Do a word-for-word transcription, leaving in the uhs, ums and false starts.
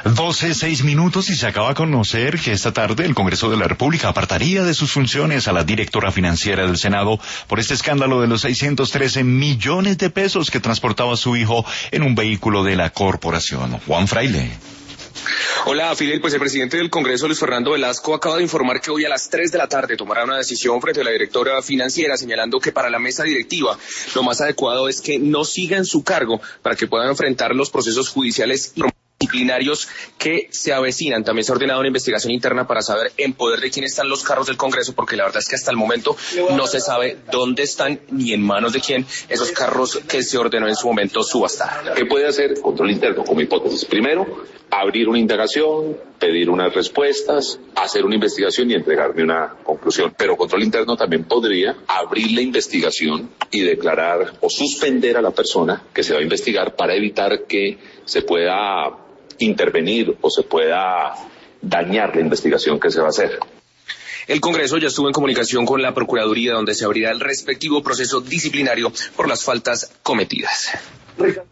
doce, seis minutos y se acaba de conocer que esta tarde el Congreso de la República apartaría de sus funciones a la directora financiera del Senado por este escándalo de los seiscientos trece millones de pesos que transportaba su hijo en un vehículo de la corporación. Juan Fraile. Hola, Fidel. Pues el presidente del Congreso, Luis Fernando Velasco, acaba de informar que hoy a las tres de la tarde tomará una decisión frente a la directora financiera, señalando que para la mesa directiva lo más adecuado es que no siga en su cargo para que puedan enfrentar los procesos judiciales y disciplinarios que se avecinan. También se ha ordenado una investigación interna para saber en poder de quién están los carros del Congreso, porque la verdad es que hasta el momento no se sabe dónde están ni en manos de quién esos carros que se ordenó en su momento subastar. ¿Qué puede hacer control interno como hipótesis? Primero, abrir una indagación, pedir unas respuestas, hacer una investigación y entregarme una conclusión. Pero control interno también podría abrir la investigación y declarar o suspender a la persona que se va a investigar para evitar que se pueda intervenir o se pueda dañar la investigación que se va a hacer. El Congreso ya estuvo en comunicación con la Procuraduría, donde se abrirá el respectivo proceso disciplinario por las faltas cometidas.